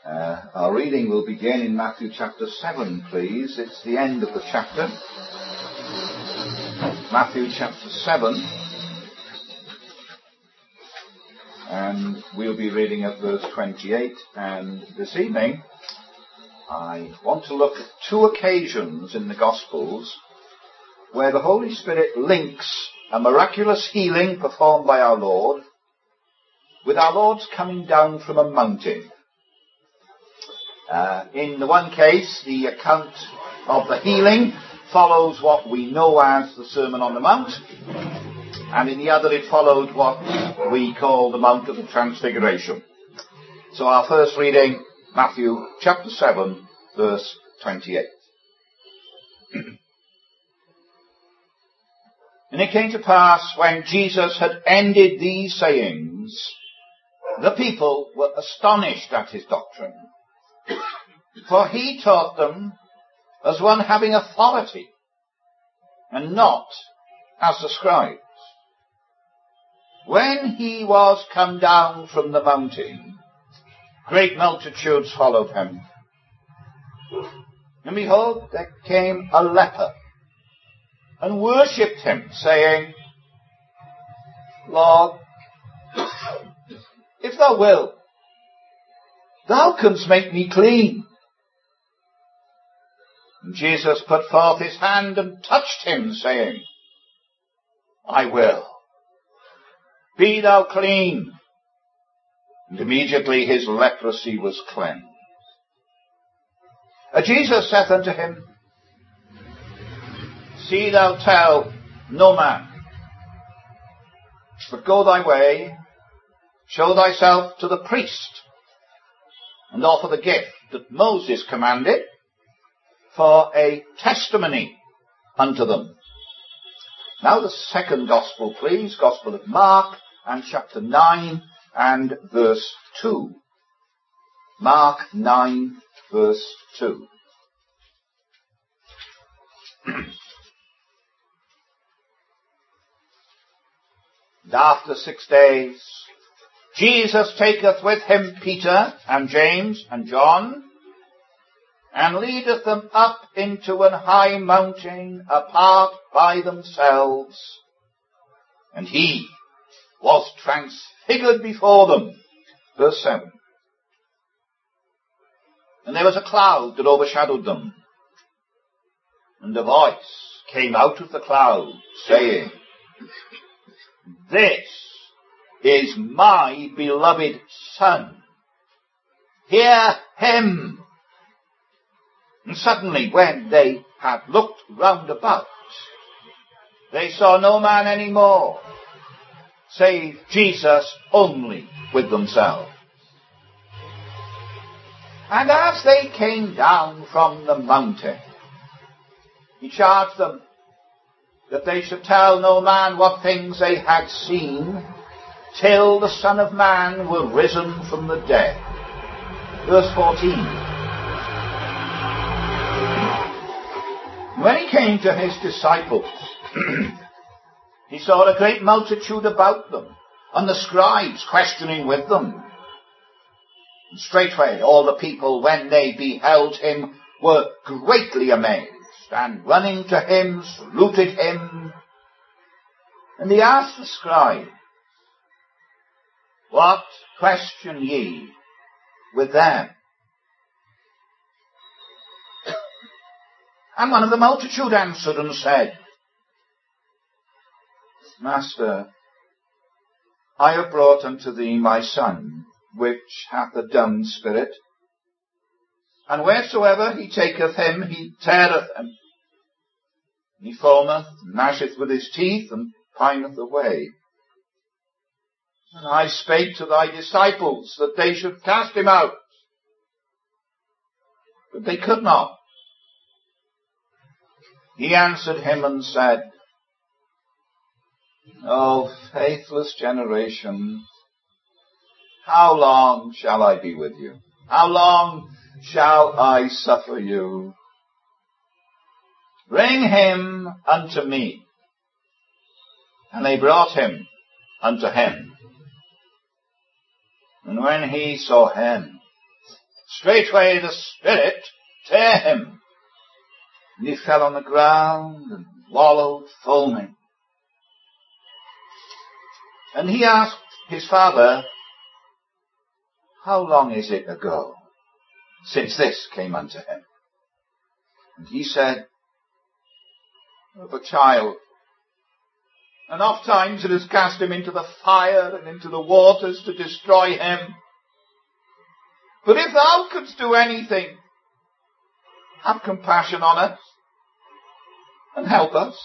Our reading will begin in Matthew chapter 7, please. It's the end of the chapter. Matthew chapter 7. And we'll be reading at verse 28. And this evening, I want to look at two occasions in the Gospels where the Holy Spirit links a miraculous healing performed by our Lord with our Lord's coming down from a mountain. In the one case, the account of the healing follows what we know as the Sermon on the Mount, and in the other it followed what we call the Mount of the Transfiguration. So our first reading, Matthew chapter 7, verse 28. And it came to pass, when Jesus had ended these sayings, the people were astonished at his doctrine. For he taught them as one having authority, and not as the scribes. When he was come down from the mountain, great multitudes followed him. And behold, there came a leper, and worshipped him, saying, Lord, if thou wilt, thou canst make me clean. And Jesus put forth his hand and touched him, saying, I will. Be thou clean. And immediately his leprosy was cleansed. Jesus saith unto him, See thou tell no man, but go thy way, show thyself to the priest, and offer the gift that Moses commanded for a testimony unto them. Now the second gospel, please, Gospel of Mark, and chapter 9 and verse 2. Mark 9, verse 2. And after 6 days, Jesus taketh with him Peter and James and John, and leadeth them up into an high mountain apart by themselves. And he was transfigured before them. Verse 7. And there was a cloud that overshadowed them. And a voice came out of the cloud, saying, This is my beloved Son. Hear him. And suddenly, when they had looked round about, they saw no man any more, save Jesus only with themselves. And as they came down from the mountain, he charged them that they should tell no man what things they had seen, till the Son of Man were risen from the dead. Verse 14. When he came to his disciples, he saw a great multitude about them, and the scribes questioning with them. And straightway all the people, when they beheld him, were greatly amazed, and running to him, saluted him. And he asked the scribes, What question ye with them? And one of the multitude answered and said, Master, I have brought unto thee my son, which hath a dumb spirit. And wheresoever he taketh him, he teareth him. He foameth, gnasheth with his teeth, and pineth away. And I spake to thy disciples that they should cast him out, but they could not. He answered him and said, O faithless generation, how long shall I be with you? How long shall I suffer you? Bring him unto me. And they brought him unto him. And when he saw him, straightway the spirit tear him, and he fell on the ground and wallowed foaming. And he asked his father, how long is it ago since this came unto him? And he said, of a child. And oft times it has cast him into the fire and into the waters to destroy him. But if thou couldst do anything, have compassion on us and help us.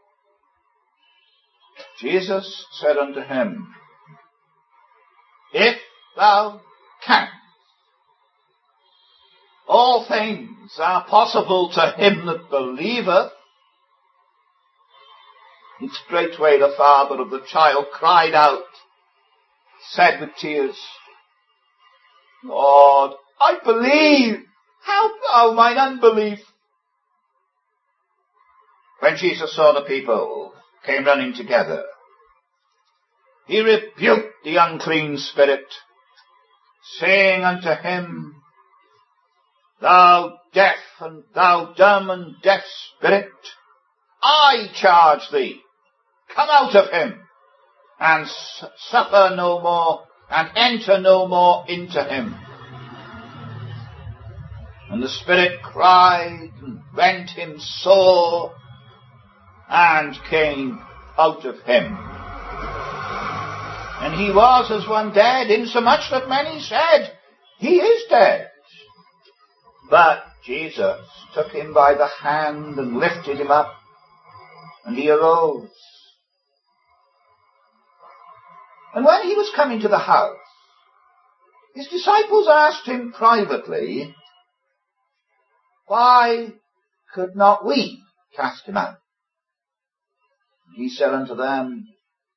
Jesus said unto him, if thou canst, all things are possible to him that believeth. And straightway the father of the child cried out, said with tears, Lord, I believe, help thou mine unbelief. When Jesus saw the people came running together, he rebuked the unclean spirit, saying unto him, thou deaf and thou dumb and deaf spirit, I charge thee, come out of him, and suffer no more, and enter no more into him. And the spirit cried and rent him sore, and came out of him. And he was as one dead, insomuch that many said, he is dead. But Jesus took him by the hand and lifted him up, and he arose. And when he was coming to the house, his disciples asked him privately, why could not we cast him out? And he said unto them,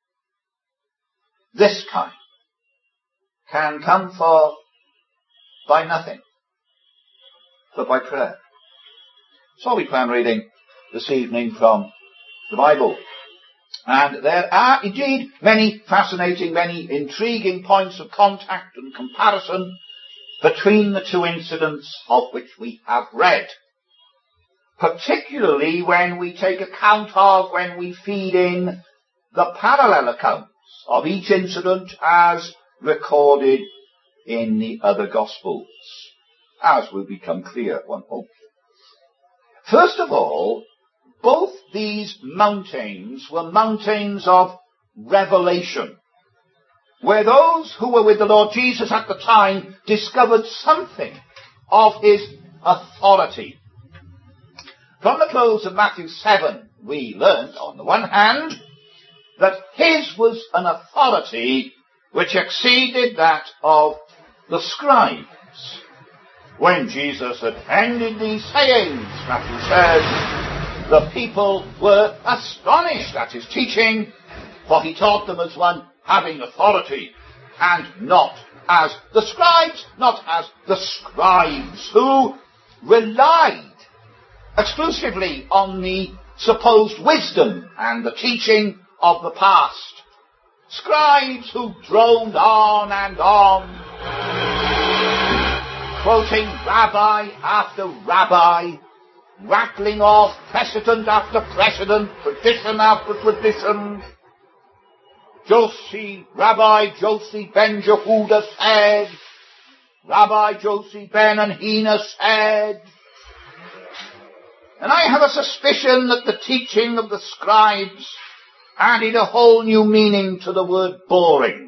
this kind can come forth by nothing, but by prayer. So we plan reading this evening from the Bible. And there are indeed many fascinating, many intriguing points of contact and comparison between the two incidents of which we have read. Particularly when we take account of, when we feed in the parallel accounts of each incident as recorded in the other Gospels, as will become clear, one hopes. First of all, both these mountains were mountains of revelation, where those who were with the Lord Jesus at the time discovered something of his authority. From the close of Matthew 7, we learned, on the one hand, that his was an authority which exceeded that of the scribes. When Jesus had ended these sayings, Matthew says, the people were astonished at his teaching, for he taught them as one having authority, and not as the scribes, who relied exclusively on the supposed wisdom and the teaching of the past. Scribes who droned on and on, quoting rabbi after rabbi, rattling off precedent after precedent, tradition after tradition. Rabbi Josie ben Jehuda said, Rabbi Josie ben Anhina said. And I have a suspicion that the teaching of the scribes added a whole new meaning to the word boring.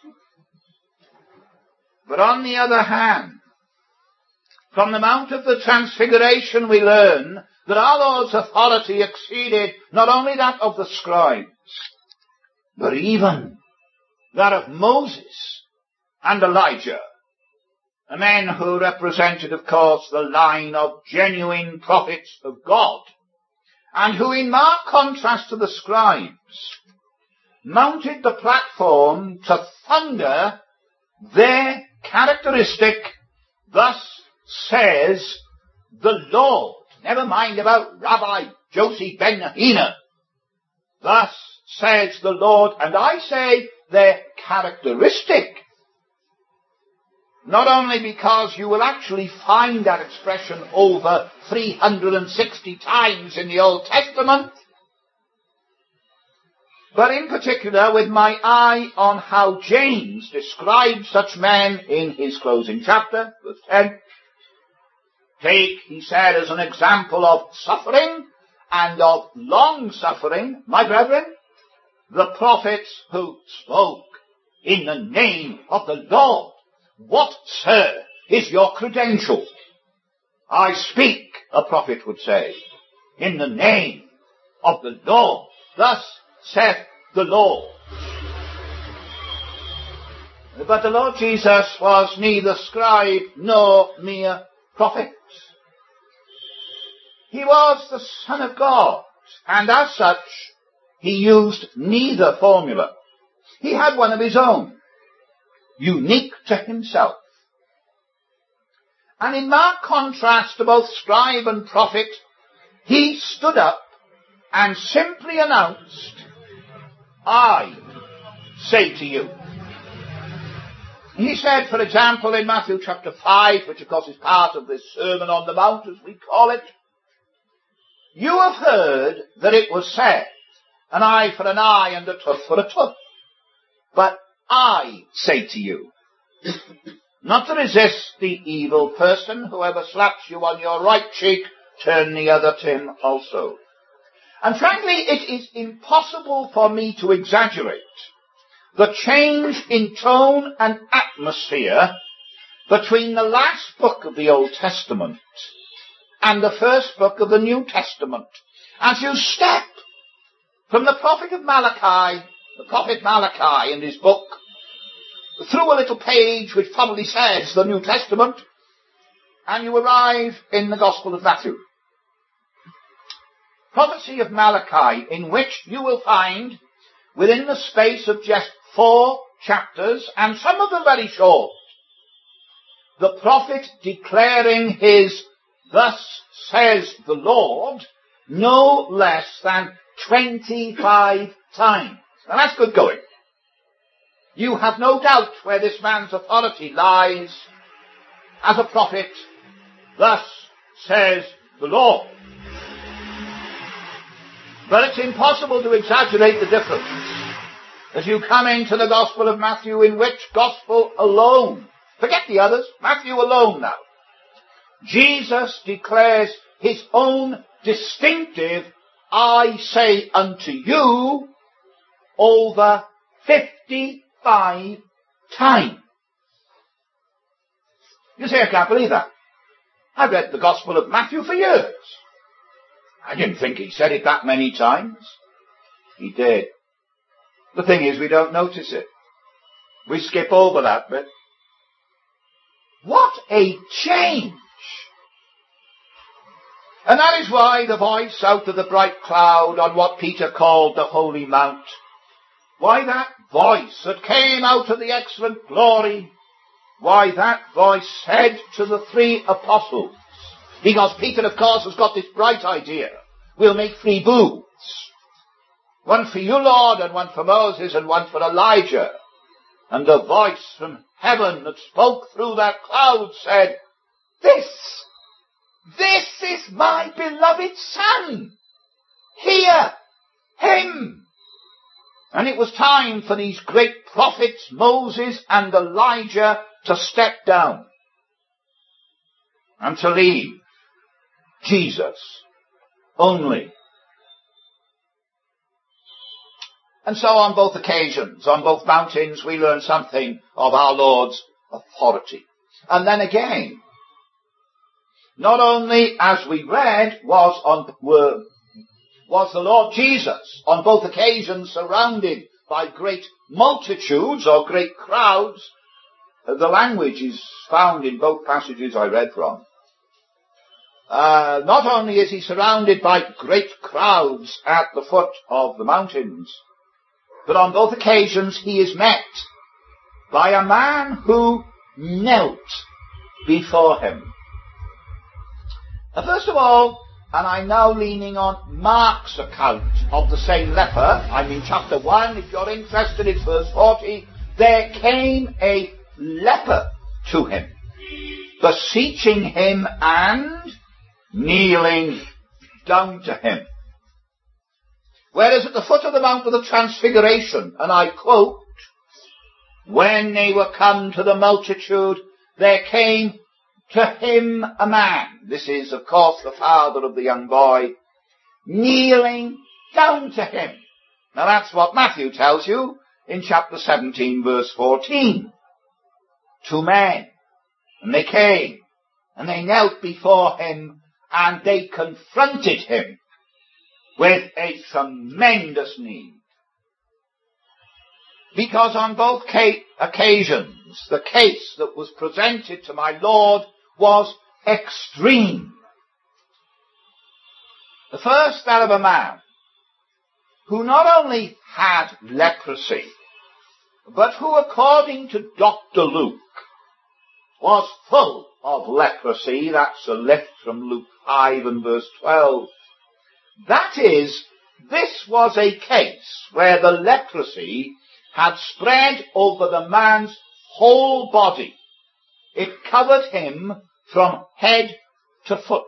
But on the other hand, from the Mount of the Transfiguration we learn that our Lord's authority exceeded not only that of the scribes, but even that of Moses and Elijah, the men who represented, of course, the line of genuine prophets of God, and who, in marked contrast to the scribes, mounted the platform to thunder their characteristic, thus says the Lord. Never mind about Rabbi Josie ben Anhina. Thus says the Lord, and I say their characteristic Not only because you will actually find that expression over 360 times in the Old Testament, but in particular with my eye on how James describes such men in his closing chapter, verse 10. Take, he said, as an example of suffering and of long suffering, my brethren, the prophets who spoke in the name of the Lord. What, sir, is your credential? I speak, a prophet would say, in the name of the Lord. Thus saith the Lord. But the Lord Jesus was neither scribe nor mere prophet. He was the Son of God, and as such, he used neither formula. He had one of his own, unique to himself. And in marked contrast to both scribe and prophet, he stood up and simply announced, I say to you. He said, for example, in Matthew chapter 5, which of course is part of this Sermon on the Mount, as we call it, you have heard that it was said, an eye for an eye and a tooth for a tooth. But I say to you, not to resist the evil person. Whoever slaps you on your right cheek, turn the other to him also. And frankly, it is impossible for me to exaggerate the change in tone and atmosphere between the last book of the Old Testament and the first book of the New Testament. As you step from the prophet Malachi in his book, through a little page which probably says the New Testament, and you arrive in the Gospel of Matthew. Prophecy of Malachi, in which you will find, within the space of just 4 chapters, and some of them very short, the prophet declaring his "Thus says the Lord" no less than 25 times. And that's good going. You have no doubt where this man's authority lies as a prophet. Thus says the Lord. But it's impossible to exaggerate the difference as you come into the Gospel of Matthew, in which Gospel alone, forget the others, Matthew alone now, Jesus declares his own distinctive "I say unto you" over 55 times. You say, I can't believe that. I've read the Gospel of Matthew for years. I didn't think he said it that many times. He did. The thing is, we don't notice it. We skip over that bit. What a change! And that is why the voice out of the bright cloud on what Peter called the Holy Mount, why that voice that came out of the excellent glory, why that voice said to the 3 apostles, because Peter, of course, has got this bright idea, we'll make 3 booths. One for you, Lord, and one for Moses, and one for Elijah. And the voice from heaven that spoke through that cloud said, This is my beloved Son. Hear him. And it was time for these great prophets, Moses and Elijah, to step down and to leave Jesus only. And so on both occasions, on both mountains, we learn something of our Lord's authority. And then again, not only, as we read, was the Lord Jesus on both occasions surrounded by great multitudes or great crowds. The language is found in both passages I read from. Not only is he surrounded by great crowds at the foot of the mountains, but on both occasions he is met by a man who knelt before him. First of all, and I'm now leaning on Mark's account of the same leper, I'm in chapter 1, if you're interested, it's verse 40, there came a leper to him, beseeching him and kneeling down to him. Whereas at the foot of the Mount of the Transfiguration, and I quote, when they were come to the multitude, there came to him a man. This is, of course, the father of the young boy, kneeling down to him. Now that's what Matthew tells you in chapter 17, verse 14. 2 men. And they came, and they knelt before him, and they confronted him with a tremendous need. Because on both occasions, the case that was presented to my Lord was extreme. The first, that of a man who not only had leprosy, but who, according to Dr. Luke, was full of leprosy. That's a lift from Luke 5 and verse 12. That is, this was a case where the leprosy had spread over the man's whole body. It covered him from head to foot.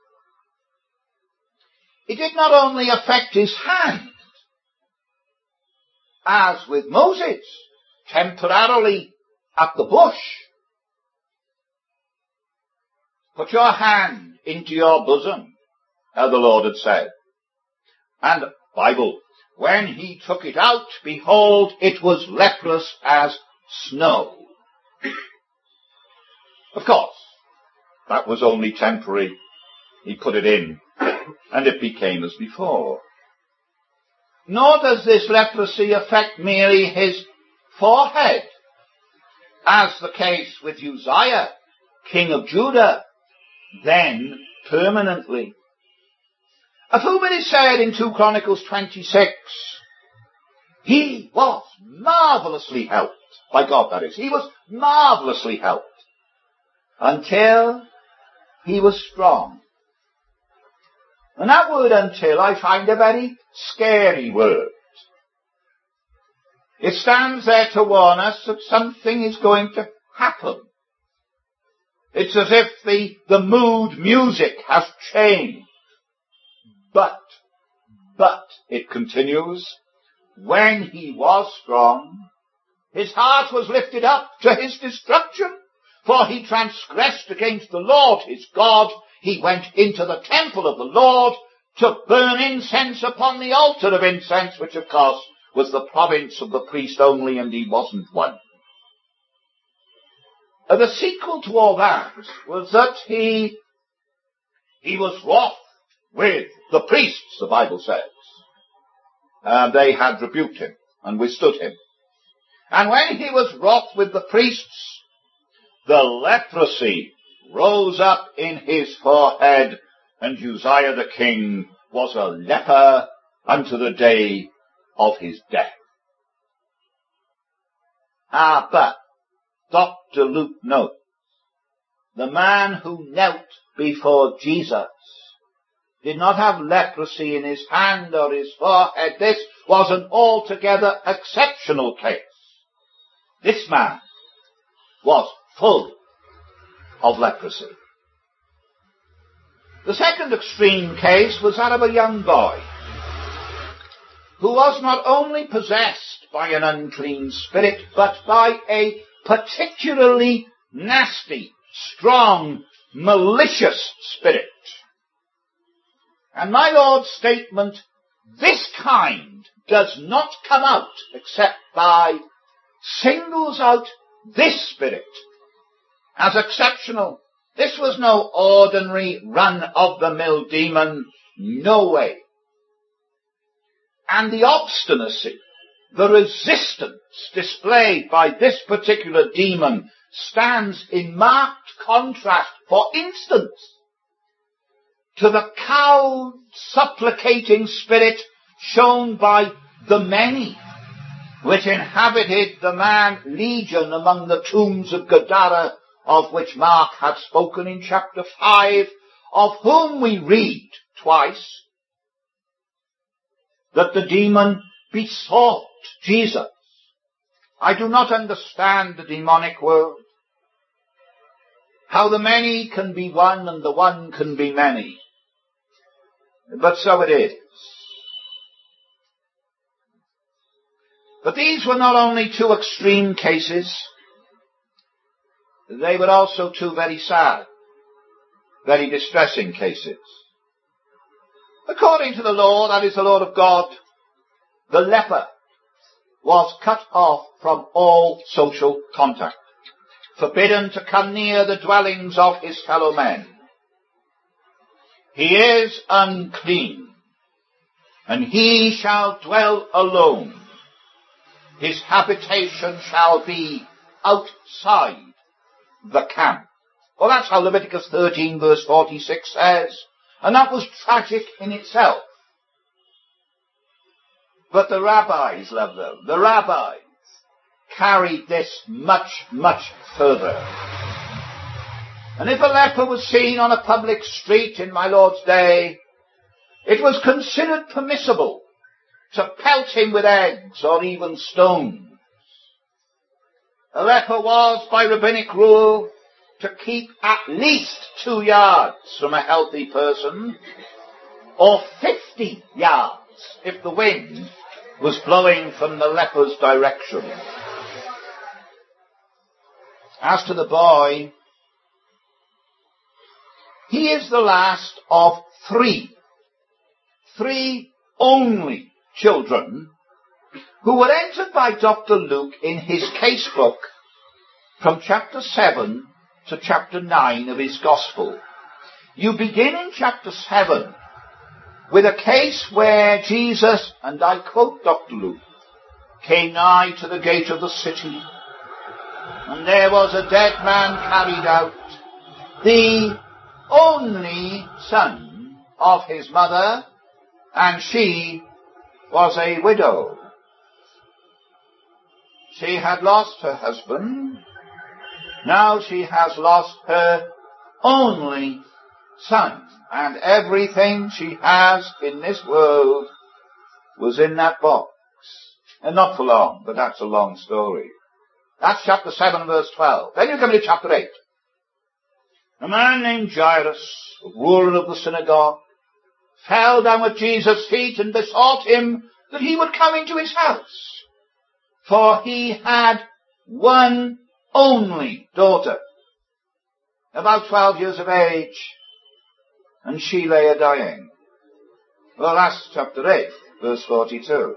It did not only affect his hand, as with Moses, temporarily at the bush. Put your hand into your bosom, as the Lord had said. And Bible, when he took it out, behold, it was leprous as snow. Of course, that was only temporary. He put it in, and it became as before. Nor does this leprosy affect merely his forehead, as the case with Uzziah, king of Judah, then permanently. Of whom it is said in 2 Chronicles 26, he was marvelously helped. By God, that is. He was marvelously helped until he was strong. And that word until I find a very scary word. It stands there to warn us that something is going to happen. It's as if the mood music has changed. But, it continues, when he was strong, his heart was lifted up to his destruction, for he transgressed against the Lord his God. He went into the temple of the Lord to burn incense upon the altar of incense, which of course was the province of the priest only, and he wasn't one. The sequel to all that was that he was wroth with the priests, the Bible says. They had rebuked him and withstood him. And when he was wroth with the priests, the leprosy rose up in his forehead, and Uzziah the king was a leper unto the day of his death. But Dr. Luke notes, the man who knelt before Jesus did not have leprosy in his hand or his forehead. This was an altogether exceptional case. This man was full of leprosy. The second extreme case was that of a young boy who was not only possessed by an unclean spirit, but by a particularly nasty, strong, malicious spirit. And my Lord's statement, this kind does not come out except by, singles out this spirit as exceptional. This was no ordinary run-of-the-mill demon. No way. And the obstinacy, the resistance displayed by this particular demon stands in marked contrast, for instance, to the cowed, supplicating spirit shown by the many which inhabited the man Legion among the tombs of Gadara, of which Mark had spoken in chapter 5, of whom we read twice that the demon besought Jesus. I do not understand the demonic world. how the many can be one and the one can be many. But so it is. But these were not only two extreme cases, they were also two very sad, very distressing cases. According to the law, that is the law of God, the leper was cut off from all social contact, forbidden to come near the dwellings of his fellow men. He is unclean, and he shall dwell alone. His habitation shall be outside the camp. Well, that's how Leviticus 13 verse 46 says. And that was tragic in itself. But the rabbis, love them, the rabbis carried this much, much further. And if a leper was seen on a public street in my Lord's day, it was considered permissible to pelt him with eggs or even stones. A leper was, by rabbinic rule, to keep at least 2 yards from a healthy person, or 50 yards if the wind was blowing from the leper's direction. As to the boy, he is the last of three only children who were entered by Dr. Luke in his case book from chapter 7 to chapter 9 of his gospel. You begin in chapter 7 with a case where Jesus, and I quote Dr. Luke, came nigh to the gate of the city, and there was a dead man carried out, the only son of his mother, and she was a widow. She had lost her husband. Now she has lost her only son. And everything she has in this world was in that box. And not for long, but that's a long story. That's chapter 7 verse 12. Then you come to chapter 8. A man named Jairus, ruler of the synagogue, fell down at Jesus' feet and besought him that he would come into his house. For he had one only daughter, about 12 years of age, and she lay a-dying. Well, that's chapter 8, verse 42.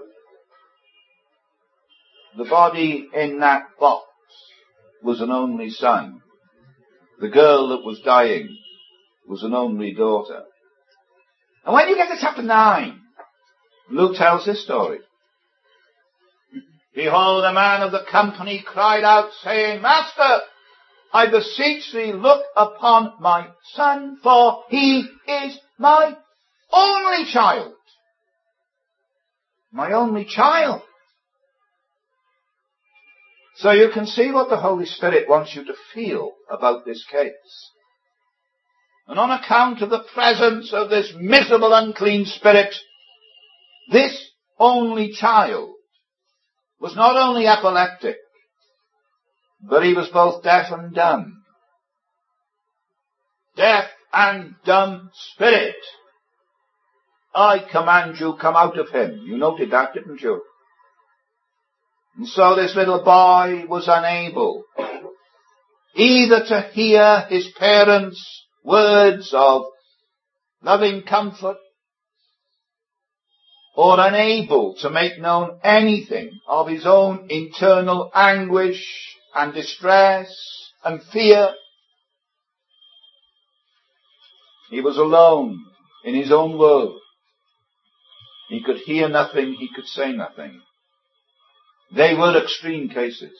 The body in that box was an only son. The girl that was dying was an only daughter. And when you get to chapter 9, Luke tells this story. Behold, a man of the company cried out, saying, Master, I beseech thee, look upon my son, for he is my only child. My only child. So you can see what the Holy Spirit wants you to feel about this case. And on account of the presence of this miserable unclean spirit, this only child was not only epileptic, but he was both deaf and dumb. Deaf and dumb spirit, I command you, come out of him. You noted that, didn't you? And so this little boy was unable either to hear his parents' words of loving comfort, or unable to make known anything of his own internal anguish and distress and fear. He was alone in his own world. He could hear nothing, he could say nothing. They were extreme cases.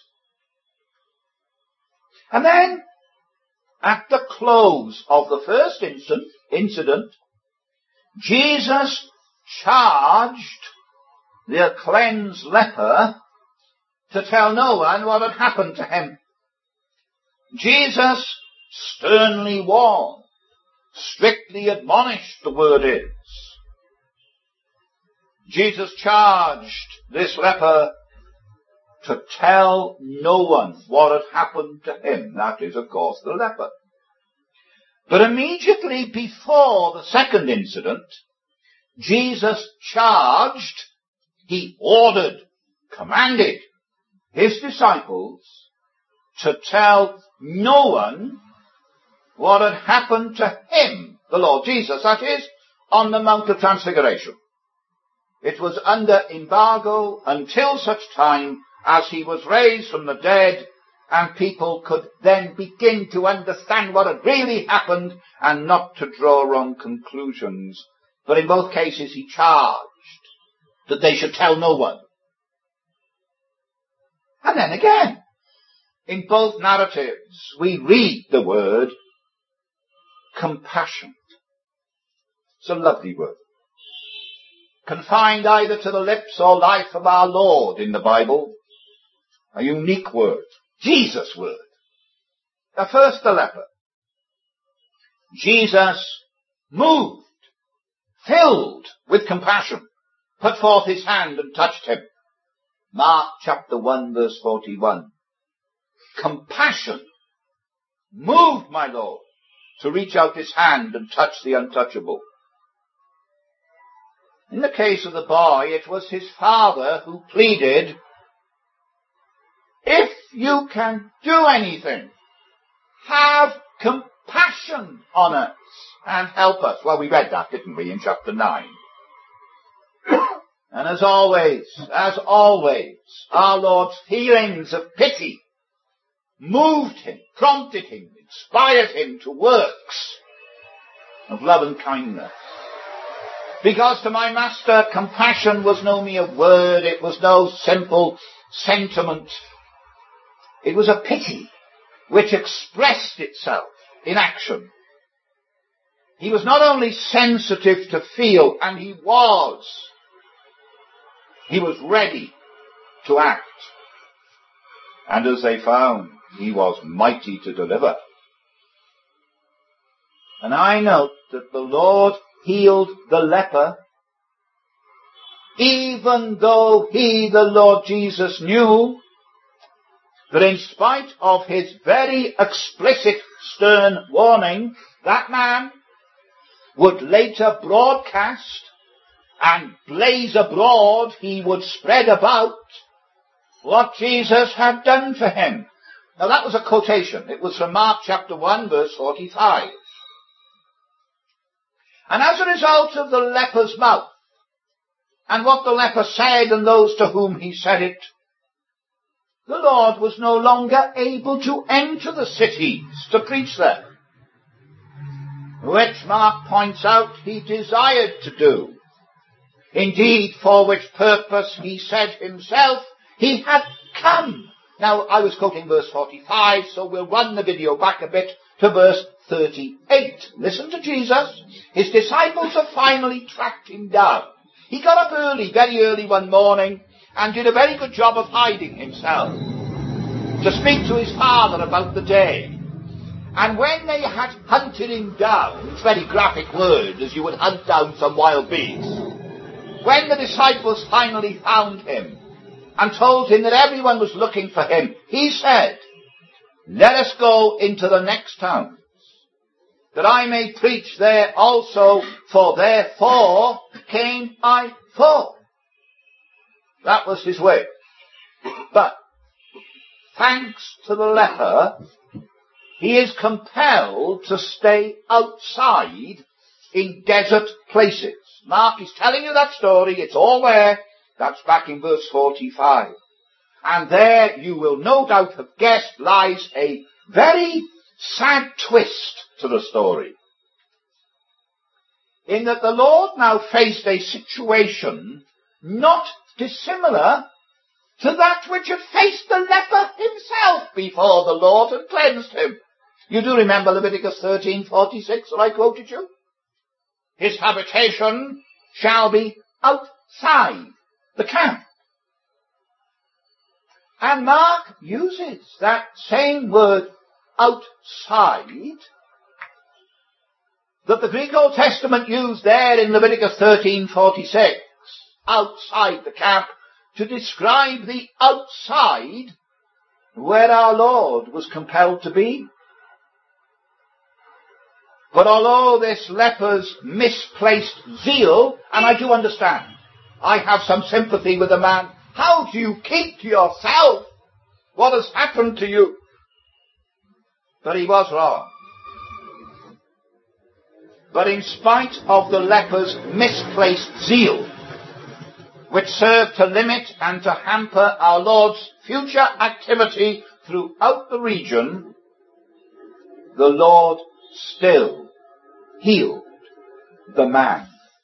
And then, at the close of the first incident, Jesus charged the cleansed leper to tell no one what had happened to him. Jesus sternly warned, strictly admonished, the word is. Jesus charged this leper to tell no one what had happened to him. That is, of course, the leper. But immediately before the second incident, Jesus charged, he ordered, commanded his disciples to tell no one what had happened to him, the Lord Jesus, that is, on the Mount of Transfiguration. It was under embargo until such time as he was raised from the dead, and people could then begin to understand what had really happened and not to draw wrong conclusions. But in both cases he charged that they should tell no one. And then again, in both narratives, we read the word compassion. It's a lovely word, confined either to the lips or life of our Lord in the Bible. A unique word, Jesus' word. First the leper. Jesus, moved, filled with compassion, put forth his hand and touched him. Mark chapter 1 verse 41. Compassion moved my Lord to reach out his hand and touch the untouchable. In the case of the boy, it was his father who pleaded, if you can do anything, have compassion on us and help us. Well, we read that, didn't we, in chapter 9. And as always, our Lord's feelings of pity moved him, prompted him, inspired him to works of love and kindness. Because to my master, compassion was no mere word, it was no simple sentiment. It was a pity which expressed itself in action. He was not only sensitive to feel, and he was ready to act. And as they found, he was mighty to deliver. And I note that the Lord healed the leper, even though he, the Lord Jesus, knew that in spite of his very explicit, stern warning, that man would later broadcast and blaze abroad, he would spread about what Jesus had done for him. Now that was a quotation. It was from Mark chapter 1 verse 45. And as a result of the leper's mouth, and what the leper said and those to whom he said it, the Lord was no longer able to enter the cities to preach there, which Mark points out he desired to do. Indeed, for which purpose he said himself he had come. Now, I was quoting verse 45, so we'll run the video back a bit to verse 38. Listen to Jesus. His disciples have finally tracked him down. He got up early, very early one morning, and did a very good job of hiding himself to speak to his father about the day. And when they had hunted him down, it's very graphic word, as you would hunt down some wild beast, when the disciples finally found him and told him that everyone was looking for him, he said, let us go into the next towns, that I may preach there also, for therefore came I forth. That was his way. But thanks to the leper, he is compelled to stay outside in desert places. Mark is telling you that story. It's all there. That's back in verse 45. And there you will no doubt have guessed lies a very sad twist to the story, in that the Lord now faced a situation not dissimilar to that which had faced the leper himself before the Lord had cleansed him. You do remember Leviticus 13:46 that I quoted you? His habitation shall be outside the camp. And Mark uses that same word outside that the Greek Old Testament used there in Leviticus 13:46, outside the camp, to describe the outside where our Lord was compelled to be. But although this leper's misplaced zeal, and I do understand, I have some sympathy with the man, how do you keep to yourself what has happened to you? But he was wrong. But in spite of the leper's misplaced zeal, which served to limit and to hamper our Lord's future activity throughout the region, the Lord still healed the man.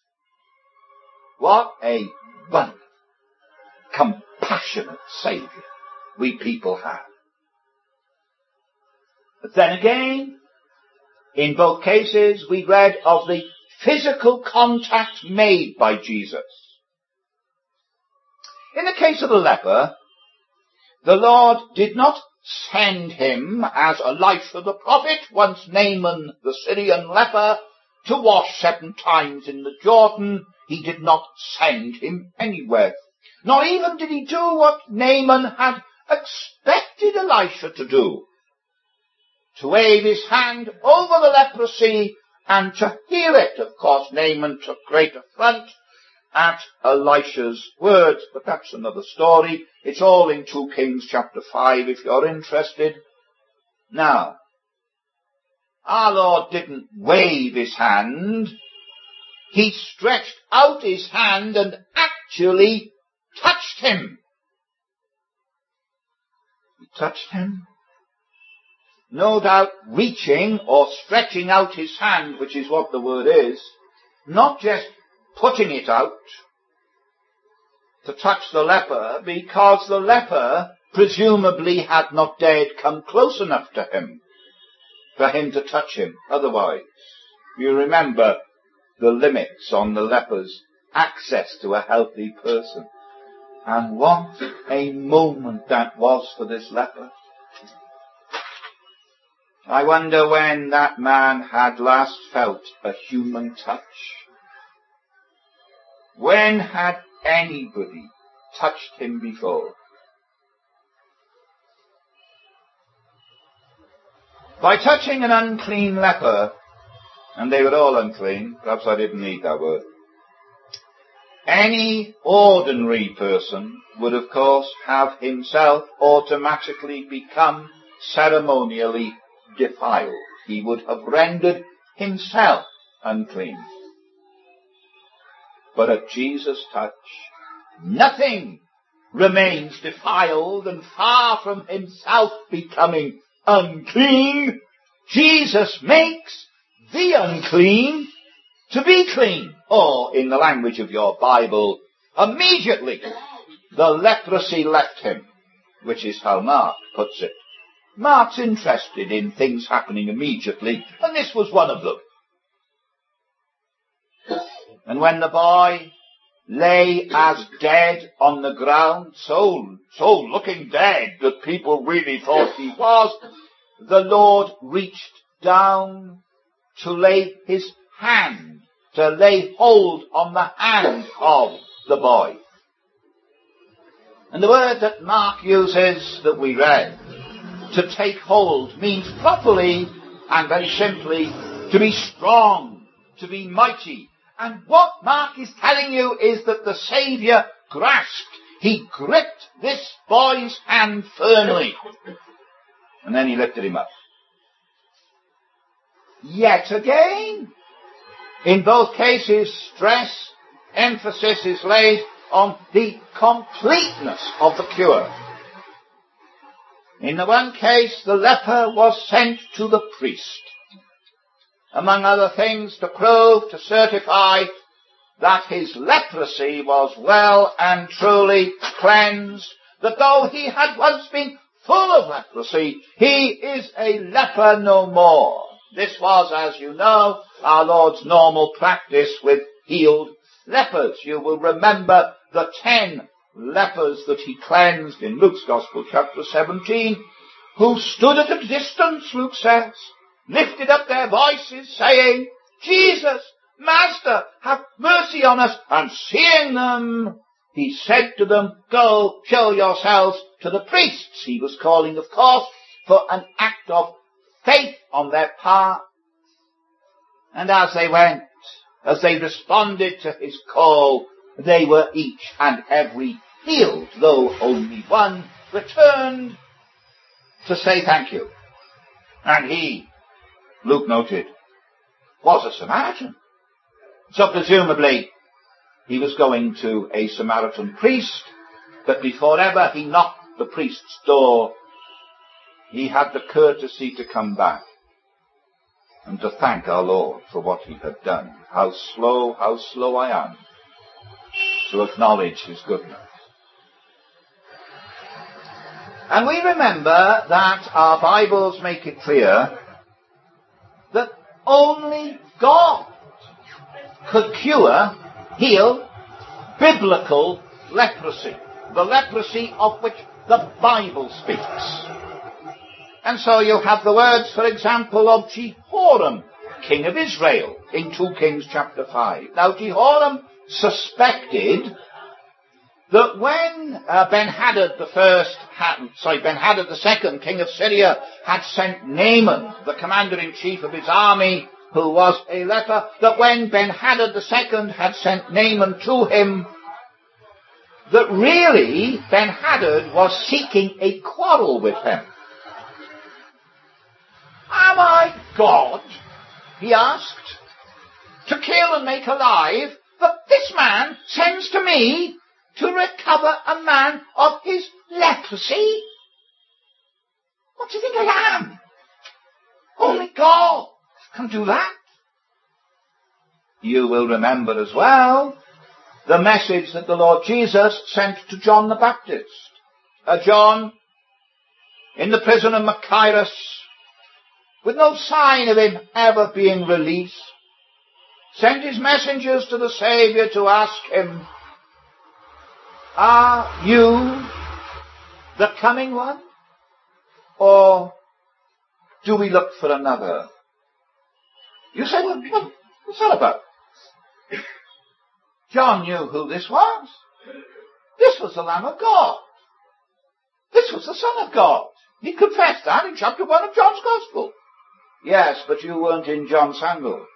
What a wonderful, compassionate Saviour we people have. But then again, in both cases, we read of the physical contact made by Jesus. In the case of the leper, the Lord did not send him as Elisha the prophet, once Naaman the Syrian leper, to wash 7 times in the Jordan. He did not send him anywhere. Nor even did he do what Naaman had expected Elisha to do, to wave his hand over the leprosy and to heal it. Of course, Naaman took great affront at Elisha's words, but that's another story. It's all in 2 Kings chapter 5 if you're interested. Now, our Lord didn't wave his hand. He stretched out his hand and actually touched him. He touched him. No doubt reaching or stretching out his hand, which is what the word is, not just putting it out to touch the leper, because the leper presumably had not dared come close enough to him for him to touch him. Otherwise, you remember the limits on the leper's access to a healthy person. And what a moment that was for this leper. I wonder when that man had last felt a human touch. When had anybody touched him before? By touching an unclean leper, and they were all unclean, perhaps I didn't need that word, any ordinary person would of course have himself automatically become ceremonially defiled. He would have rendered himself unclean. But at Jesus' touch, nothing remains defiled, and far from himself becoming unclean, Jesus makes the unclean to be clean. Or, in the language of your Bible, immediately the leprosy left him, which is how Mark puts it. Mark's interested in things happening immediately, and this was one of them. And when the boy lay as dead on the ground, so looking dead that people really thought he was, the Lord reached down to lay his hand, to lay hold on the hand of the boy. And the word that Mark uses that we read, to take hold, means properly and very simply to be strong, to be mighty. And what Mark is telling you is that the Saviour grasped, he gripped this boy's hand firmly, and then he lifted him up. Yet again, in both cases, emphasis is laid on the completeness of the cure. In the one case, the leper was sent to the priest, among other things to prove, to certify that his leprosy was well and truly cleansed, that though he had once been full of leprosy, he is a leper no more. This was, as you know, our Lord's normal practice with healed lepers. You will remember the 10 lepers that he cleansed in Luke's Gospel, chapter 17, who stood at a distance, Luke says, lifted up their voices, saying, Jesus, Master, have mercy on us. And seeing them, he said to them, go, show yourselves to the priests. He was calling, of course, for an act of faith on their part. And as they went, as they responded to his call, they were each and every healed, though only one returned to say thank you. And he, Luke noted, was a Samaritan. So presumably he was going to a Samaritan priest, but before ever he knocked the priest's door, he had the courtesy to come back and to thank our Lord for what he had done. How slow I am to acknowledge his goodness. And we remember that our Bibles make it clear that only God could heal biblical leprosy, the leprosy of which the Bible speaks. And so you have the words, for example, of Jehoram, king of Israel, in 2 Kings chapter 5. Now Jehoram suspected that when Ben-Hadad II, king of Syria, had sent Naaman, the commander-in-chief of his army, who was a leper, that when Ben-Hadad II had sent Naaman to him, that really Ben-Hadad was seeking a quarrel with him. Am I God, he asked, to kill and make alive, that this man sends to me to recover a man of his leprosy? What do you think I am? Only God can do that. You will remember as well the message that the Lord Jesus sent to John the Baptist. John, in the prison of Machaerus, with no sign of him ever being released, sent his messengers to the Saviour to ask him, are you the coming one? Or do we look for another? You say, what's that about? John knew who this was. This was the Lamb of God. This was the Son of God. He confessed that in chapter 1 of John's Gospel. Yes, but you weren't in John's sandals.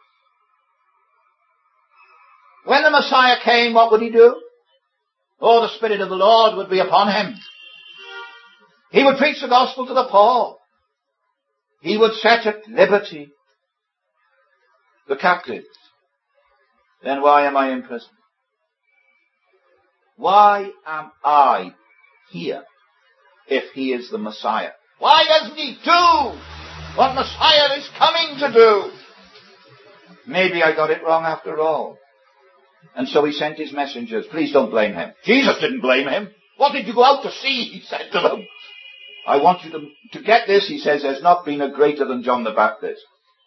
When the Messiah came, what would he do? Oh, the Spirit of the Lord would be upon him. He would preach the gospel to the poor. He would set at liberty the captives. Then why am I in prison? Why am I here if he is the Messiah? Why doesn't he do what Messiah is coming to do? Maybe I got it wrong after all. And so he sent his messengers. Please don't blame him. Jesus didn't blame him. What did you go out to see? He said to them. I want you to get this. He says, there's not been a greater than John the Baptist.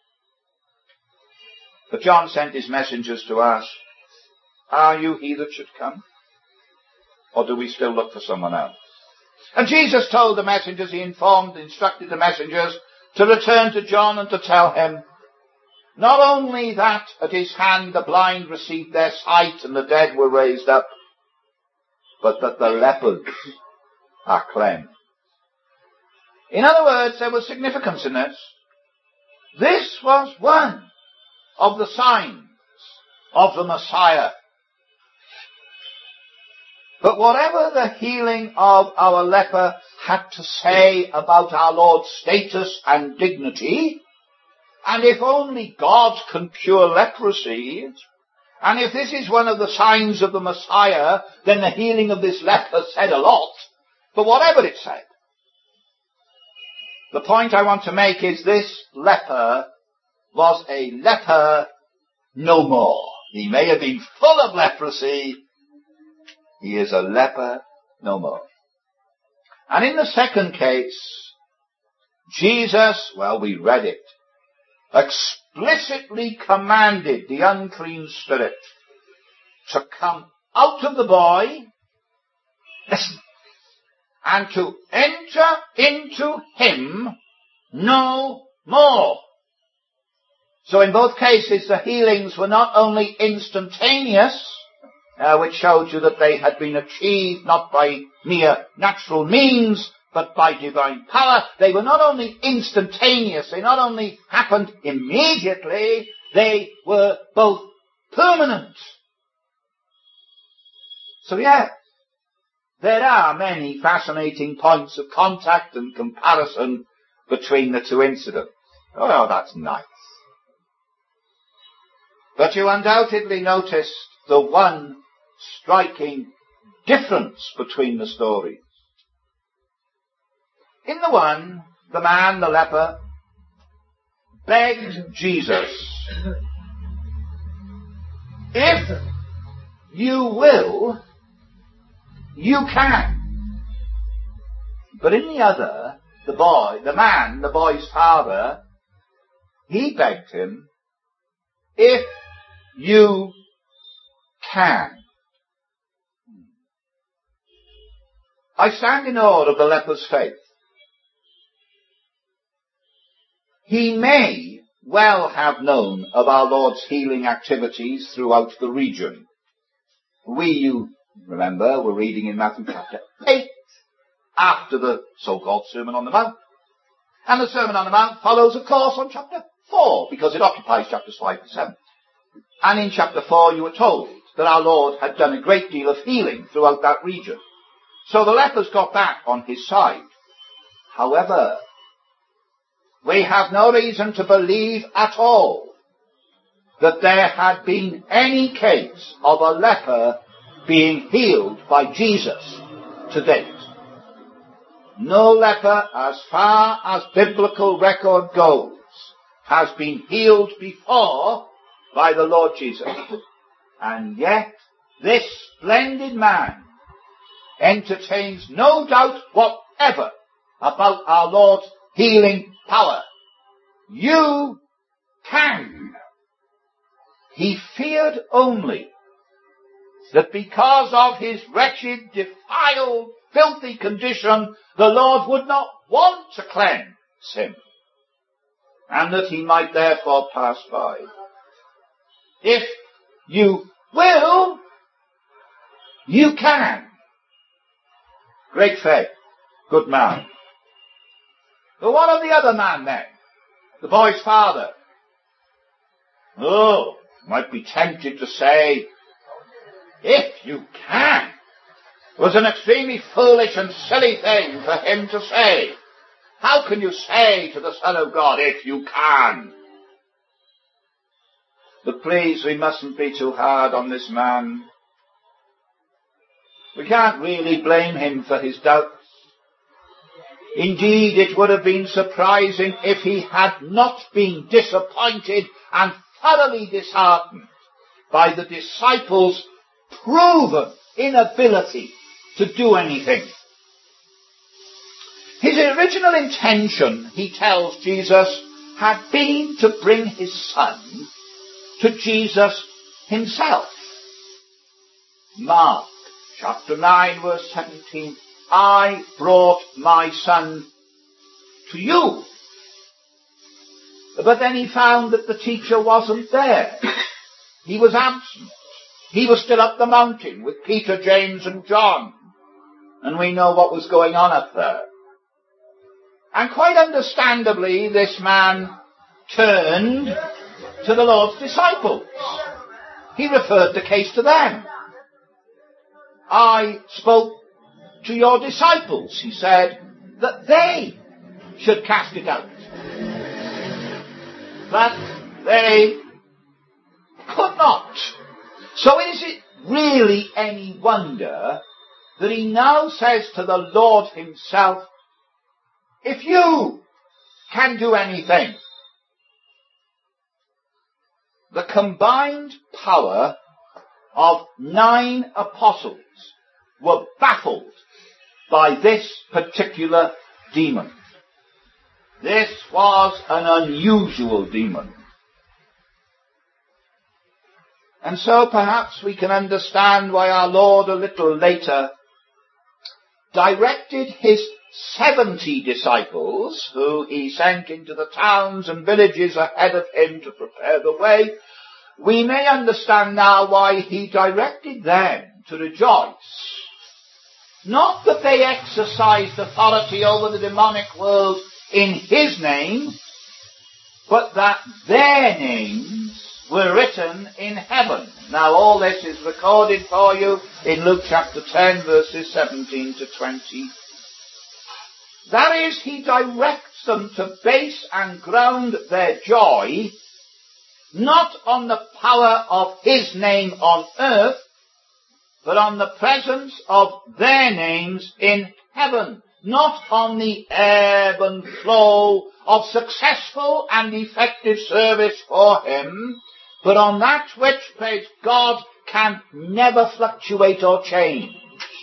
But John sent his messengers to ask, are you he that should come? Or do we still look for someone else? And Jesus told the messengers, he instructed the messengers to return to John and to tell him, not only that at his hand the blind received their sight and the dead were raised up, but that the lepers are cleansed. In other words, there was significance in this. This was one of the signs of the Messiah. But whatever the healing of our leper had to say about our Lord's status and dignity, and if only God can cure leprosy, and if this is one of the signs of the Messiah, then the healing of this leper said a lot. But whatever it said, the point I want to make is this leper was a leper no more. He may have been full of leprosy. He is a leper no more. And in the second case, Jesus, well, we read it, explicitly commanded the unclean spirit to come out of the boy, listen, and to enter into him no more. So in both cases, the healings were not only instantaneous, which showed you that they had been achieved not by mere natural means, but by divine power. They were not only instantaneous, they not only happened immediately, They were both permanent. So yeah, there are many fascinating points of contact and comparison between the two incidents. Oh, that's nice. But you undoubtedly noticed the one striking difference between the stories. In the one, the man, the leper, begged Jesus, if you will, you can. But in the other, the boy, the man, the boy's father, he begged him, if you can. I stand in awe of the leper's faith. He may well have known of our Lord's healing activities throughout the region. You remember, we're reading in Matthew chapter 8, after the so-called Sermon on the Mount. And the Sermon on the Mount follows, of course, on chapter 4, because it occupies chapters 5 and 7. And in chapter 4, you were told that our Lord had done a great deal of healing throughout that region. So the lepers got back on his side. However, we have no reason to believe at all that there had been any case of a leper being healed by Jesus to date. No leper, as far as biblical record goes, has been healed before by the Lord Jesus. And yet, this splendid man entertains no doubt whatever about our Lord's healing power. You can. He feared only that because of his wretched, defiled, filthy condition, the Lord would not want to cleanse him, and that he might therefore pass by. If you will, you can. Great faith. Good man. But what of the other man then? The boy's father. Oh, might be tempted to say, if you can. It was an extremely foolish and silly thing for him to say. How can you say to the Son of God, if you can? But please, we mustn't be too hard on this man. We can't really blame him for his doubts. Indeed, it would have been surprising if he had not been disappointed and thoroughly disheartened by the disciples' proven inability to do anything. His original intention, he tells Jesus, had been to bring his son to Jesus himself. Mark chapter 9 verse 17, I brought my son to you. But then he found that the teacher wasn't there. He was absent. He was still up the mountain with Peter, James and John. And we know what was going on up there. And quite understandably, this man turned to the Lord's disciples. He referred the case to them. I spoke to your disciples, he said, that they should cast it out. But they could not. So is it really any wonder that he now says to the Lord himself, if you can do anything? The combined power of 9 apostles were baffled by this particular demon. This was an unusual demon. And so perhaps we can understand why our Lord a little later directed his 70 disciples, who he sent into the towns and villages ahead of him to prepare the way. We may understand now why he directed them to rejoice. Not that they exercised authority over the demonic world in his name, but that their names were written in heaven. Now all this is recorded for you in Luke chapter 10 verses 17 to 20. That is, he directs them to base and ground their joy not on the power of his name on earth, but on the presence of their names in heaven, not on the ebb and flow of successful and effective service for him, but on that which, praise God, can never fluctuate or change.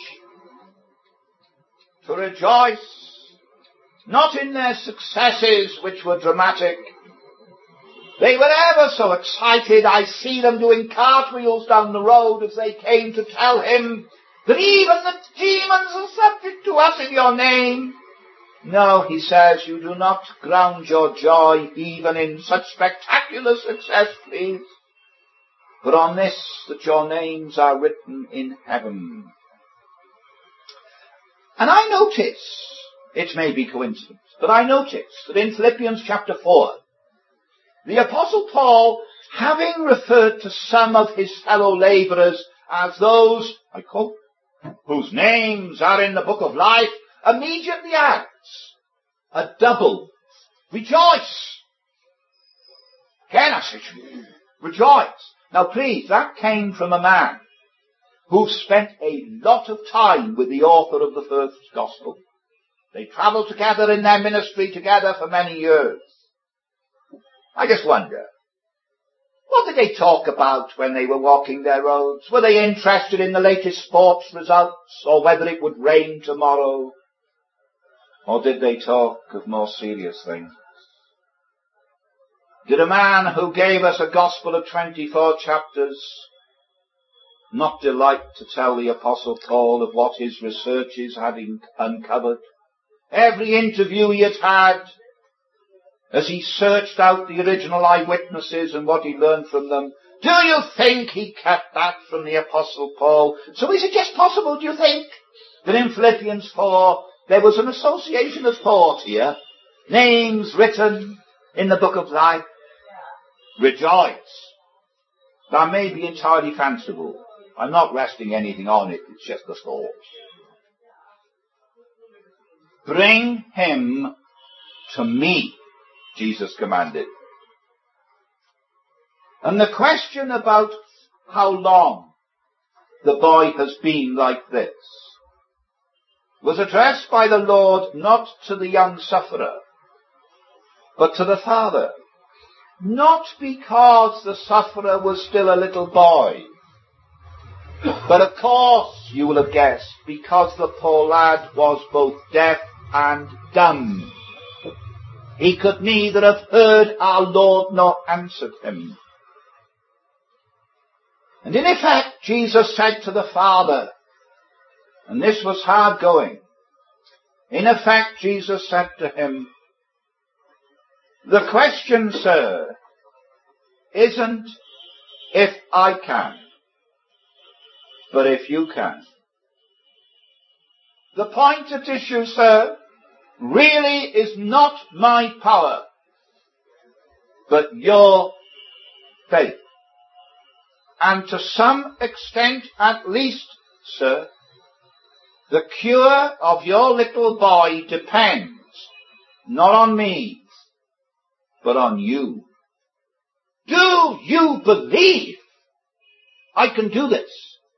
To rejoice not in their successes, which were dramatic. They were ever so excited. I see them doing cartwheels down the road as they came to tell him that even the demons are subject to us in your name. No, he says, you do not ground your joy even in such spectacular success, please, but on this, that your names are written in heaven. And I notice, it may be coincidence, but I notice that in Philippians chapter 4, the Apostle Paul, having referred to some of his fellow labourers as those, I quote, whose names are in the book of life, immediately adds a double rejoice. Again, I say, rejoice. Now please, that came from a man who spent a lot of time with the author of the first gospel. They travelled together in their ministry together for many years. I just wonder, what did they talk about when they were walking their roads? Were they interested in the latest sports results, or whether it would rain tomorrow? Or did they talk of more serious things? Did a man who gave us a gospel of 24 chapters not delight to tell the Apostle Paul of what his researches had uncovered? Every interview he had had, as he searched out the original eyewitnesses and what he learned from them. Do you think he kept that from the Apostle Paul? So is it just possible, do you think, that in Philippians 4 there was an association of thought here, names written in the book of life? Rejoice. That may be entirely fanciful. I'm not resting anything on it, it's just a thought. Bring him to me, Jesus commanded. And the question about how long the boy has been like this was addressed by the Lord not to the young sufferer, but to the father. Not because the sufferer was still a little boy, but of course, you will have guessed, because the poor lad was both deaf and dumb. He could neither have heard our Lord nor answered him. And in effect, Jesus said to the father, and this was hard going, in effect, Jesus said to him, the question, sir, isn't if I can, but if you can. The point at issue, sir, really is not my power, but your faith. And to some extent at least, sir, the cure of your little boy depends not on me, but on you. Do you believe I can do this?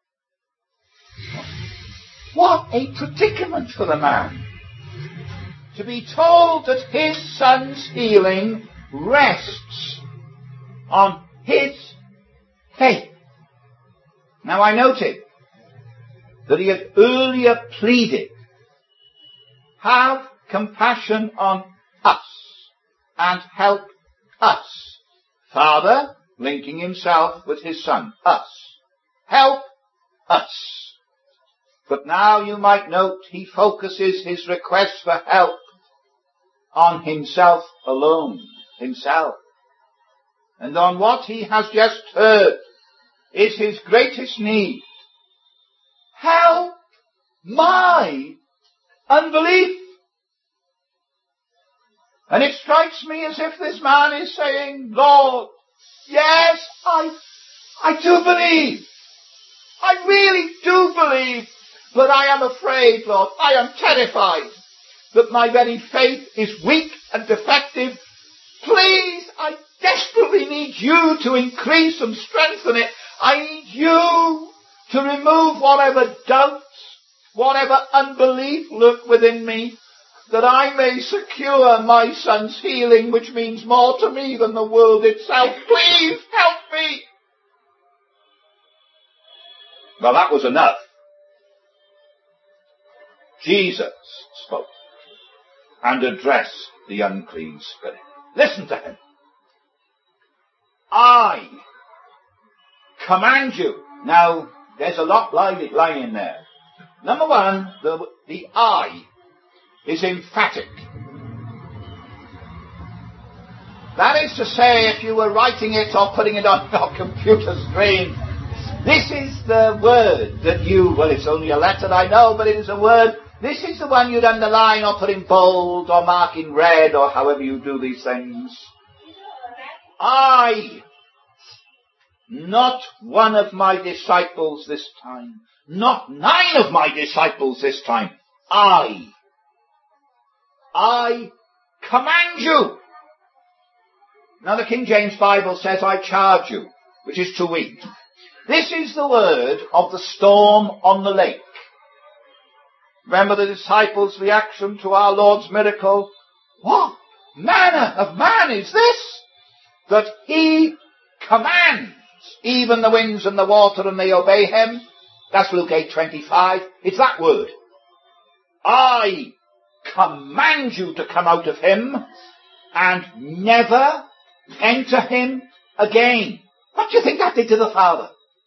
What a predicament for the man, to be told that his son's healing rests on his faith. Now I noted that he had earlier pleaded, have compassion on us and help us. Father, linking himself with his son, us. Help us. But now you might note he focuses his request for help on himself alone, himself. And on what he has just heard is his greatest need. Help my unbelief. And it strikes me as if this man is saying, Lord, Yes, I do believe. I really do believe. But I am afraid, Lord, I am terrified that my very faith is weak and defective. Please, I desperately need you to increase and strengthen it. I need you to remove whatever doubts, whatever unbelief lurk within me, that I may secure my son's healing, which means more to me than the world itself. Please help me. Well, that was enough. Jesus spoke and addressed the unclean spirit. Listen to him. I command you. Now, there's a lot lying there. Number one, the I is emphatic. That is to say, if you were writing it or putting it on your computer screen, this is the word that well, it's only a letter, I know, but it is a word. This is the one you'd underline or put in bold or mark in red or however you do these things. I, not one of my disciples this time, not 9 of my disciples this time. I command you. Now the King James Bible says I charge you, which is too weak. This is the word of the storm on the lake. Remember the disciples' reaction to our Lord's miracle? What manner of man is this, that he commands even the winds and the water and they obey him? That's Luke 8:25. It's that word. I command you to come out of him and never enter him again. What do you think that did to the Father?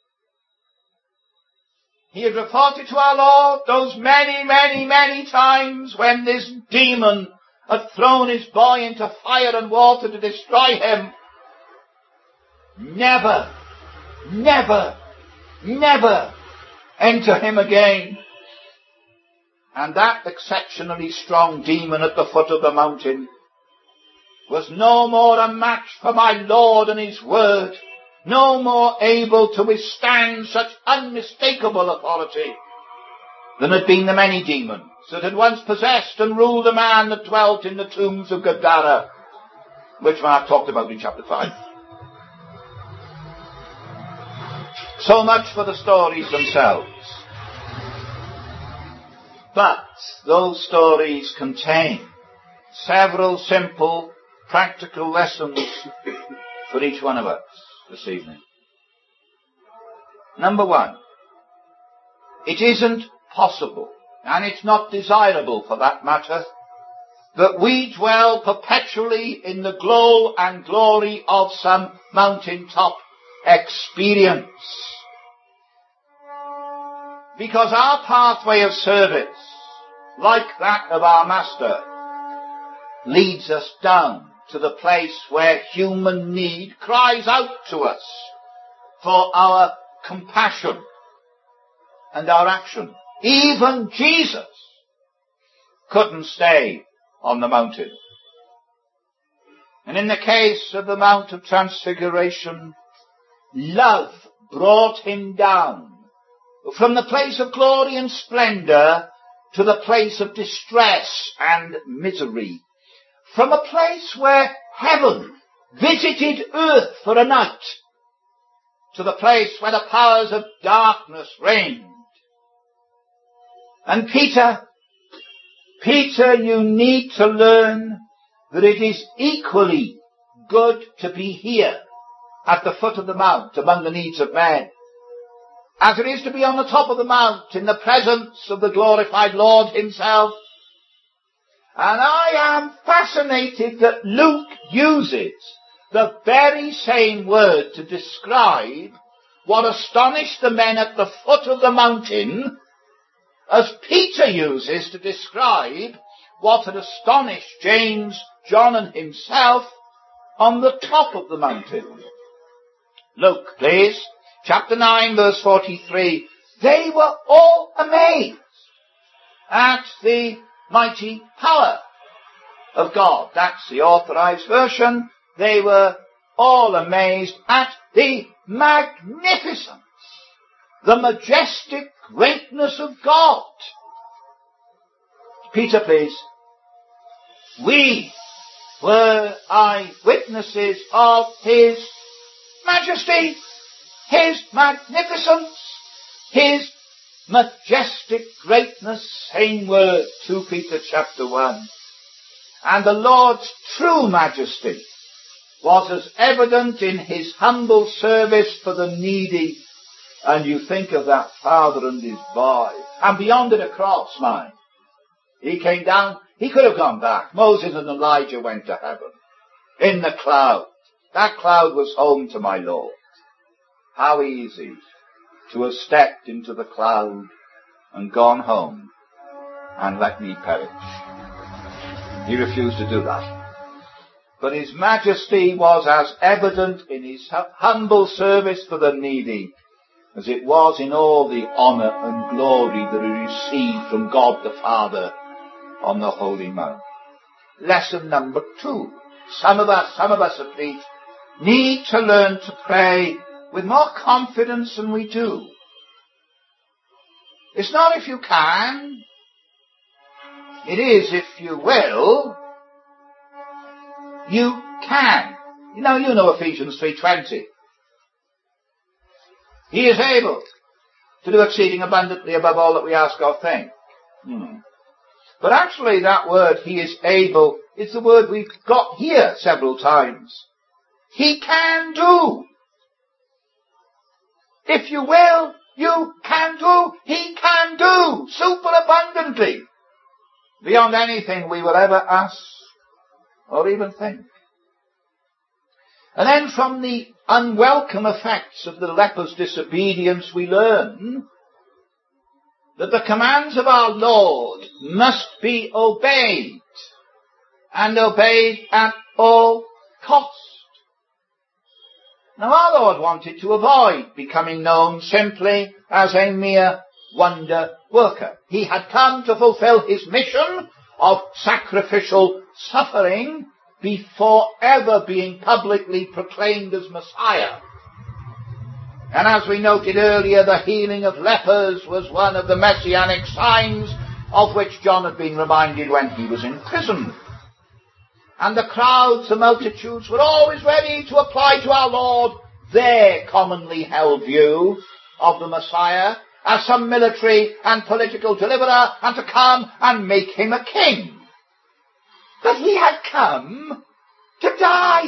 He had reported to our Lord those many, many, many times when this demon had thrown his boy into fire and water to destroy him. Never, never, never enter him again. And that exceptionally strong demon at the foot of the mountain was no more a match for my Lord and his word, no more able to withstand such unmistakable authority than had been the many demons that had once possessed and ruled a man that dwelt in the tombs of Gadara, which Mark talked about in chapter 5. So much for the stories themselves. But those stories contain several simple, practical lessons for each one of us this evening. Number one, it isn't possible, and it's not desirable for that matter, that we dwell perpetually in the glow and glory of some mountaintop experience. Because our pathway of service, like that of our Master, leads us down to the place where human need cries out to us for our compassion and our action. Even Jesus couldn't stay on the mountain. And in the case of the Mount of Transfiguration, love brought him down from the place of glory and splendor to the place of distress and misery. From a place where heaven visited earth for a night to the place where the powers of darkness reigned. And Peter, you need to learn that it is equally good to be here at the foot of the mount among the needs of men as it is to be on the top of the mount in the presence of the glorified Lord himself. And I am fascinated that Luke uses the very same word to describe what astonished the men at the foot of the mountain as Peter uses to describe what had astonished James, John and himself on the top of the mountain. Luke, please. Chapter 9, verse 43. They were all amazed at the mighty power of God. That's the Authorized Version. They were all amazed at the magnificence, the majestic greatness of God. Peter, please. We were eyewitnesses of his majesty, his magnificence, his majestic greatness. Same word, 2 Peter chapter 1. And the Lord's true majesty was as evident in his humble service for the needy. And you think of that father and his boy. And beyond it a cross, mind. He came down. He could have gone back. Moses and Elijah went to heaven. In the cloud. That cloud was home to my Lord. How easy to have stepped into the cloud and gone home and let me perish. He refused to do that. But his majesty was as evident in his humble service for the needy as it was in all the honour and glory that he received from God the Father on the Holy Mount. Lesson number 2. Some of us at least, need to learn to pray with more confidence than we do. It's not if you can. It is if you will. You can. You know Ephesians 3:20. He is able to do exceeding abundantly above all that we ask or think. But actually that word, he is able, is the word we've got here several times. He can do. If you will, you can do. He can do superabundantly beyond anything we will ever ask or even think. And then from the unwelcome effects of the leper's disobedience, we learn that the commands of our Lord must be obeyed, and obeyed at all cost. Now our Lord wanted to avoid becoming known simply as a mere wonder worker. He had come to fulfill his mission of sacrificial suffering before ever being publicly proclaimed as Messiah. And as we noted earlier, the healing of lepers was one of the messianic signs of which John had been reminded when he was in prison. And the crowds, the multitudes, were always ready to apply to our Lord their commonly held view of the Messiah as some military and political deliverer, and to come and make him a king. But he had come to die,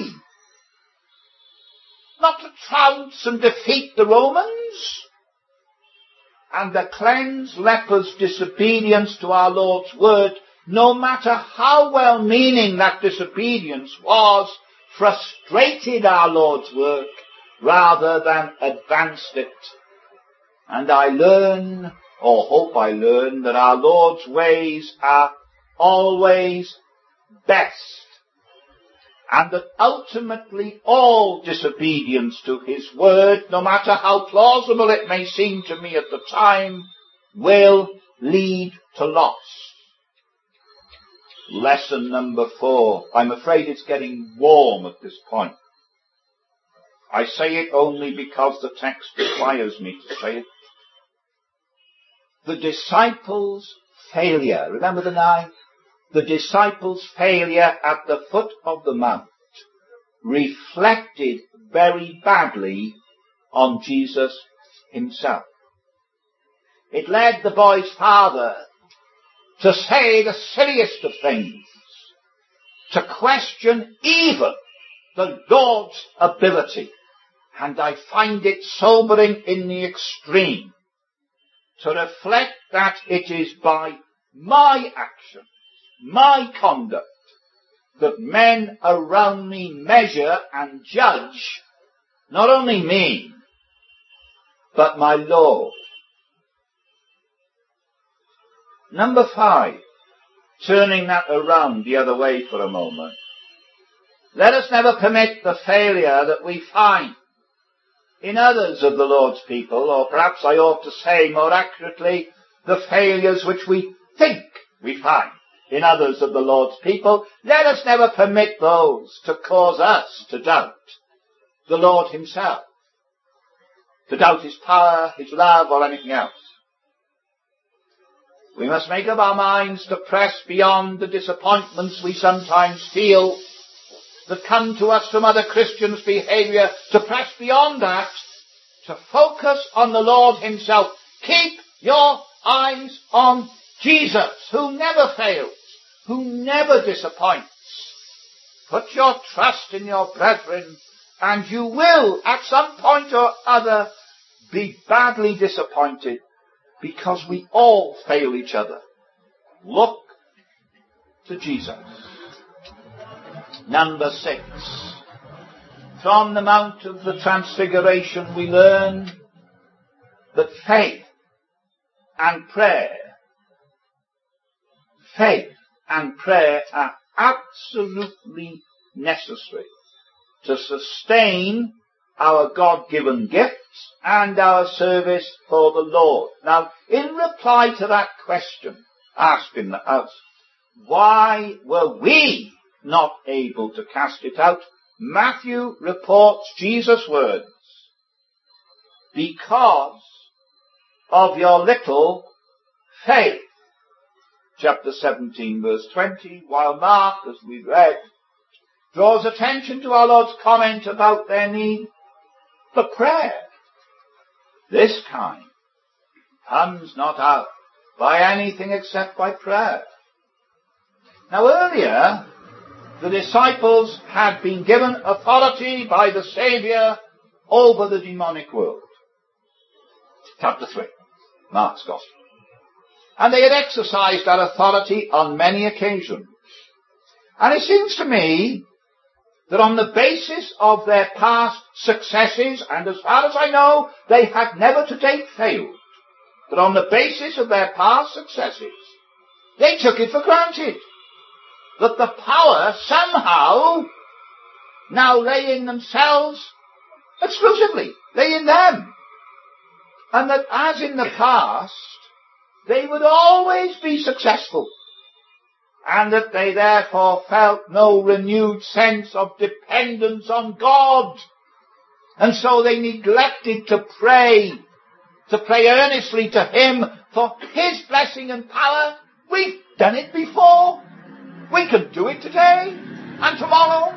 not to trounce and defeat the Romans. And the cleansed leper's disobedience to our Lord's word, no matter how well-meaning that disobedience was, frustrated our Lord's work rather than advanced it. And I learn, or hope I learn, that our Lord's ways are always best, and that ultimately all disobedience to his word, no matter how plausible it may seem to me at the time, will lead to loss. Lesson number 4. I'm afraid it's getting warm at this point. I say it only because the text requires me to say it. The disciples' failure, remember the 9? The disciples' failure at the foot of the mount reflected very badly on Jesus himself. It led the boy's father to say the silliest of things, to question even the Lord's ability. And I find it sobering in the extreme to reflect that it is by my actions, my conduct, that men around me measure and judge not only me, but my Lord. Number 5, turning that around the other way for a moment. Let us never permit the failure that we find in others of the Lord's people, or perhaps I ought to say more accurately, the failures which we think we find in others of the Lord's people. Let us never permit those to cause us to doubt the Lord himself, to doubt his power, his love, or anything else. We must make up our minds to press beyond the disappointments we sometimes feel that come to us from other Christians' behaviour, to press beyond that, to focus on the Lord himself. Keep your eyes on Jesus, who never fails, who never disappoints. Put your trust in your brethren, and you will, at some point or other, be badly disappointed, because we all fail each other. Look to Jesus. Number 6. From the Mount of the Transfiguration we learn that faith and prayer are absolutely necessary to sustain our God-given gifts and our service for the Lord. Now, in reply to that question asked in the house, why were we not able to cast it out? Matthew reports Jesus' words, because of your little faith. Chapter 17, verse 20, while Mark, as we read, draws attention to our Lord's comment about their need for prayer. This kind comes not out by anything except by prayer. Now earlier, the disciples had been given authority by the Saviour over the demonic world. Chapter 3, Mark's Gospel. And they had exercised that authority on many occasions. And it seems to me that on the basis of their past successes, and as far as I know, they had never to date failed, that on the basis of their past successes, they took it for granted that the power somehow now lay in themselves exclusively, lay in them. And that as in the past, they would always be successful. And that they therefore felt no renewed sense of dependence on God. And so they neglected to pray earnestly to him for his blessing and power. We've done it before. We can do it today and tomorrow.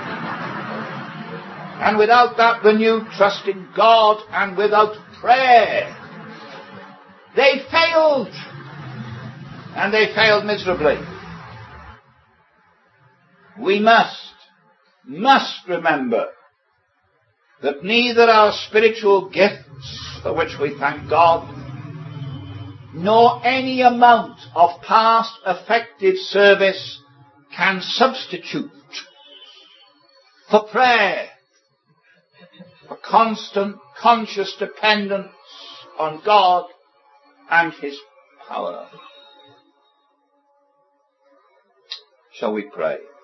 And without that renewed trust in God and without prayer, they failed. And they failed miserably. We must remember that neither our spiritual gifts, for which we thank God, nor any amount of past effective service can substitute for prayer, for constant, conscious dependence on God and his power. Shall we pray?